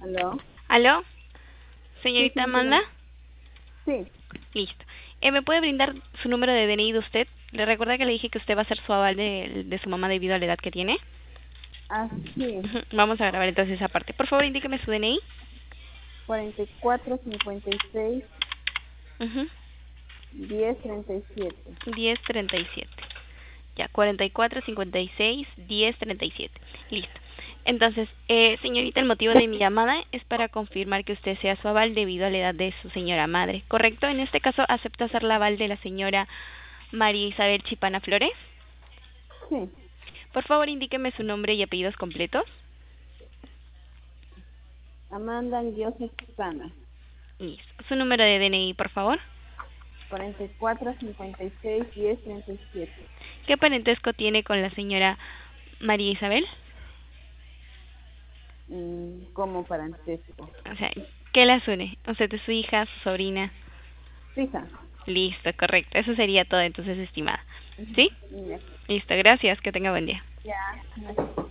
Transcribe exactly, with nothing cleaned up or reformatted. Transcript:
¿Aló? ¿Aló? Sí, ¿Señorita sí, Amanda? sí. Listo. Eh, ¿Me puede brindar su número de D N I de usted? ¿Le recuerda que le dije que usted va a ser su aval de, de su mamá debido a la edad que tiene? Ah, sí. Ujú. Vamos a grabar entonces esa parte. Por favor, indíqueme su D N I. cuarenta y cuatro, cincuenta y seis, Ujú. diez, treinta y siete. diez treinta y siete. Ya, cuarenta y cuatro, cincuenta y seis, diez treinta y siete. Listo. Entonces, eh, señorita, el motivo de mi llamada es para confirmar que usted sea su aval debido a la edad de su señora madre, ¿correcto? En este caso, ¿acepta ser la aval de la señora María Isabel Chipana Flores? Sí. Por favor, indíqueme su nombre y apellidos completos. Amanda Anguiosa Susana. Listo. Su número de D N I, por favor. cuarenta y cuatro, cincuenta y seis, diez, treinta y siete. ¿Qué parentesco tiene con la señora María Isabel? Mm, como parentesco. O sea, ¿qué las une? ¿Usted es su hija, su sobrina? Fija. Listo, correcto. Eso sería todo entonces, estimada. Ujú. ¿Sí? Ya. Listo, gracias. Que tenga buen día. Ya.